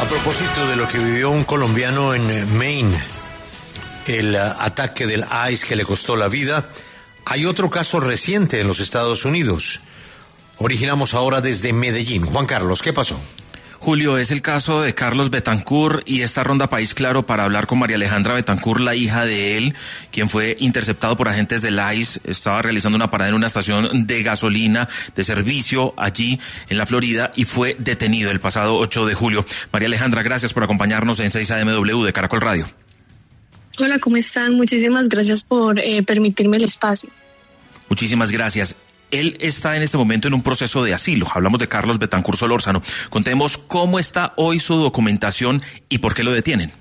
A propósito de lo que vivió un colombiano en Maine, el ataque del ICE que le costó la vida, hay otro caso reciente en los Estados Unidos. Originamos ahora desde Medellín. Juan Carlos, ¿qué pasó? Julio, es el caso de Carlos Betancourt y esta ronda País Claro para hablar con María Alejandra Betancourt, la hija de él, quien fue interceptado por agentes del ICE. Estaba realizando una parada en una estación de gasolina de servicio allí en la Florida y fue detenido el pasado 8 de julio. María Alejandra, gracias por acompañarnos en 6 AMW de Caracol Radio. Hola, ¿cómo están? Muchísimas gracias por permitirme el espacio. Muchísimas gracias. Él está en este momento en un proceso de asilo. Hablamos de Carlos Betancourt Solórzano. Contemos cómo está hoy su documentación y por qué lo detienen.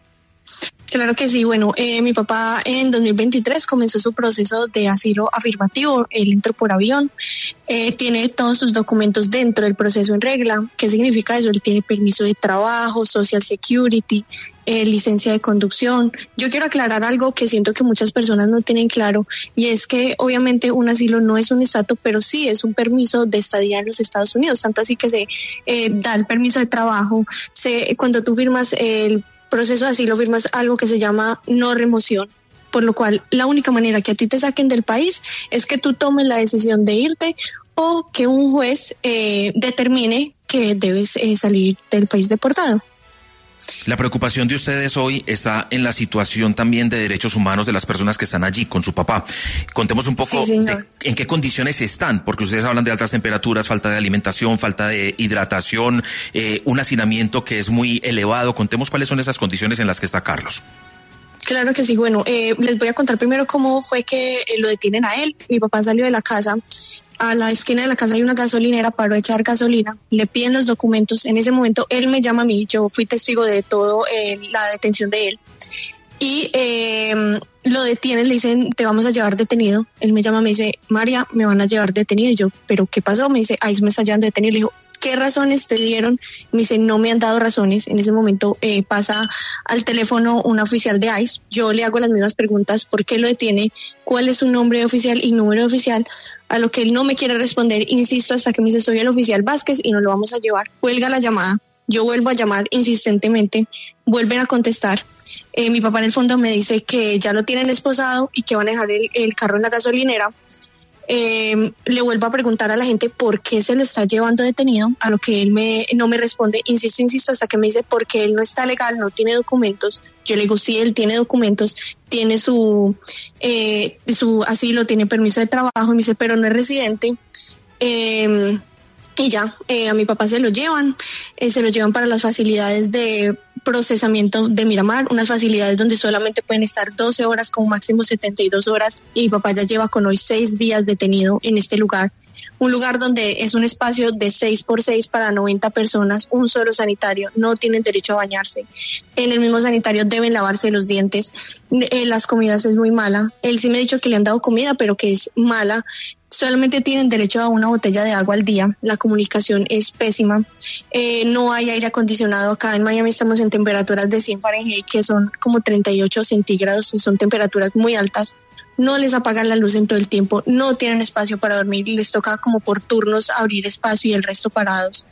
Claro que sí. Bueno, mi papá en 2023 comenzó su proceso de asilo afirmativo. Él entró por avión, tiene todos sus documentos dentro del proceso en regla. ¿Qué significa eso? Él tiene permiso de trabajo, Social Security, licencia de conducción. Yo quiero aclarar algo que siento que muchas personas no tienen claro, y es que obviamente un asilo no es un estatus, pero sí es un permiso de estadía en los Estados Unidos. Tanto así que se da el permiso de trabajo. Cuando tú firmas el proceso de asilo, firmas algo que se llama no remoción, por lo cual la única manera que a ti te saquen del país es que tú tomes la decisión de irte o que un juez determine que debes salir del país deportado. La preocupación de ustedes hoy está en la situación también de derechos humanos de las personas que están allí con su papá. Contemos un poco de en qué condiciones están, porque ustedes hablan de altas temperaturas, falta de alimentación, falta de hidratación, un hacinamiento que es muy elevado. Contemos cuáles son esas condiciones en las que está Carlos. Claro que sí. Bueno, les voy a contar primero cómo fue que lo detienen a él. Mi papá salió de la casa. A la esquina de la casa hay una gasolinera, paró a echar gasolina, le piden los documentos. En ese momento él me llama a mí, yo fui testigo de todo la detención de él. Y lo detienen, le dicen, te vamos a llevar detenido. Él me llama, me dice, María, me van a llevar detenido. Y yo, ¿pero qué pasó? Me dice, ahí me está llevando detenido. Le digo, ¿qué razones te dieron? Me dice, no me han dado razones. En ese momento pasa al teléfono una oficial de ICE. Yo le hago las mismas preguntas, ¿por qué lo detiene? ¿Cuál es su nombre oficial y número oficial? A lo que él no me quiere responder, insisto, hasta que me dice, soy el oficial Vázquez y nos lo vamos a llevar. Cuelga la llamada, yo vuelvo a llamar insistentemente, vuelven a contestar. Mi papá en el fondo me dice que ya lo tienen esposado y que van a dejar el carro en la gasolinera. Le vuelvo a preguntar a la gente por qué se lo está llevando detenido, a lo que él no me responde, insisto, hasta que me dice porque él no está legal, no tiene documentos. Yo le digo, sí, él tiene documentos, tiene su asilo, tiene permiso de trabajo, y me dice, pero no es residente. Y ya, a mi papá se lo llevan para las facilidades de procesamiento de Miramar, unas facilidades donde solamente pueden estar 12 horas con máximo 72 horas, y mi papá ya lleva con hoy 6 días detenido en este lugar. Un lugar donde es un espacio de 6x6 para 90 personas, un solo sanitario, no tienen derecho a bañarse. En el mismo sanitario deben lavarse los dientes. Las comidas es muy mala. Él sí me ha dicho que le han dado comida, pero que es mala. Solamente tienen derecho a una botella de agua al día. La comunicación es pésima. No hay aire acondicionado. Acá en Miami estamos en temperaturas de 100 Fahrenheit, que son como 38 centígrados, y son temperaturas muy altas. No les apagan la luz en todo el tiempo, no tienen espacio para dormir, les toca como por turnos abrir espacio y el resto parados.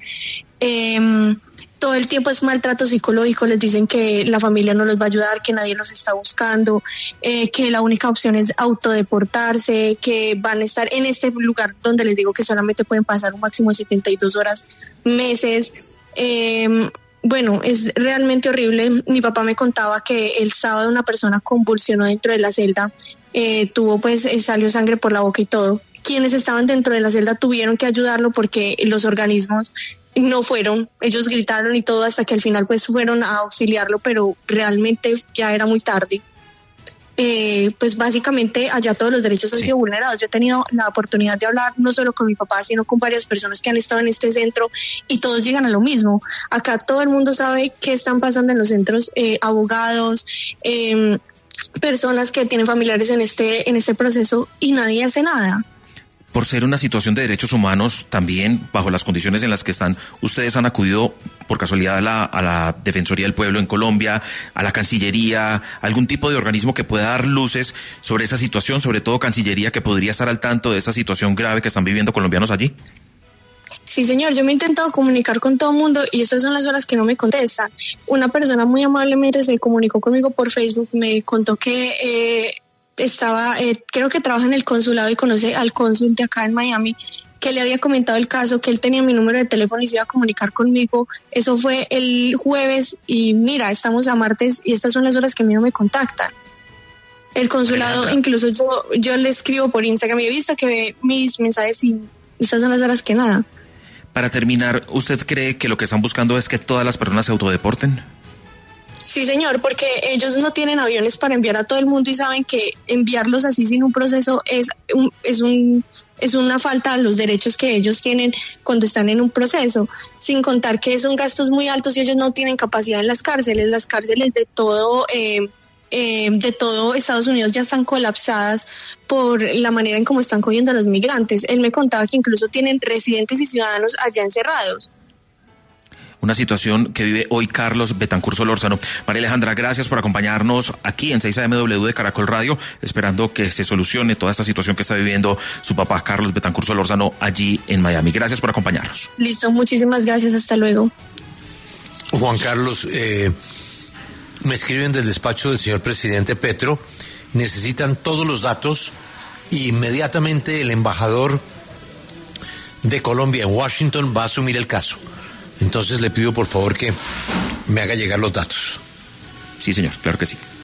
Todo el tiempo es maltrato psicológico, les dicen que la familia no los va a ayudar, que nadie los está buscando, que la única opción es autodeportarse, que van a estar en este lugar donde les digo que solamente pueden pasar un máximo de 72 horas, meses. Bueno, es realmente horrible. Mi papá me contaba que el sábado una persona convulsionó dentro de la celda, salió sangre por la boca y todo. Quienes estaban dentro de la celda tuvieron que ayudarlo porque los organismos no fueron, ellos gritaron y todo hasta que al final pues fueron a auxiliarlo, pero realmente ya era muy tarde. Pues básicamente allá todos los derechos han sido vulnerados. Yo he tenido la oportunidad de hablar no solo con mi papá, sino con varias personas que han estado en este centro, y todos llegan a lo mismo. Acá todo el mundo sabe qué están pasando en los centros, abogados, personas que tienen familiares en este proceso, y nadie hace nada. Por ser una situación de derechos humanos, también bajo las condiciones en las que están, ustedes han acudido por casualidad a la Defensoría del Pueblo en Colombia, a la Cancillería, algún tipo de organismo que pueda dar luces sobre esa situación, sobre todo Cancillería, que podría estar al tanto de esa situación grave que están viviendo colombianos allí. Sí, señor, yo me he intentado comunicar con todo el mundo y estas son las horas que no me contestan. Una persona muy amablemente se comunicó conmigo por Facebook, me contó que creo que trabaja en el consulado y conoce al cónsul de acá en Miami, que le había comentado el caso, que él tenía mi número de teléfono y se iba a comunicar conmigo. Eso fue el jueves y mira, estamos a martes y estas son las horas que a mí no me contactan. El consulado, incluso yo le escribo por Instagram y he visto que ve mis mensajes y estas son las horas que nada. Para terminar, ¿usted cree que lo que están buscando es que todas las personas se autodeporten? Sí, señor, porque ellos no tienen aviones para enviar a todo el mundo y saben que enviarlos así sin un proceso es una falta a los derechos que ellos tienen cuando están en un proceso, sin contar que son gastos muy altos y ellos no tienen capacidad en las cárceles de todo Estados Unidos ya están colapsadas por la manera en cómo están cogiendo a los migrantes. Él me contaba que incluso tienen residentes y ciudadanos allá encerrados. Una situación que vive hoy Carlos Betancur Solórzano. María Alejandra, gracias por acompañarnos aquí en 6AMW de Caracol Radio, esperando que se solucione toda esta situación que está viviendo su papá Carlos Betancur Solórzano allí en Miami. Gracias por acompañarnos. Listo, muchísimas gracias, hasta luego. Juan Carlos, me escriben del despacho del señor presidente Petro, necesitan todos los datos y inmediatamente el embajador de Colombia en Washington va a asumir el caso. Entonces le pido por favor que me haga llegar los datos. Sí, señor, claro que sí.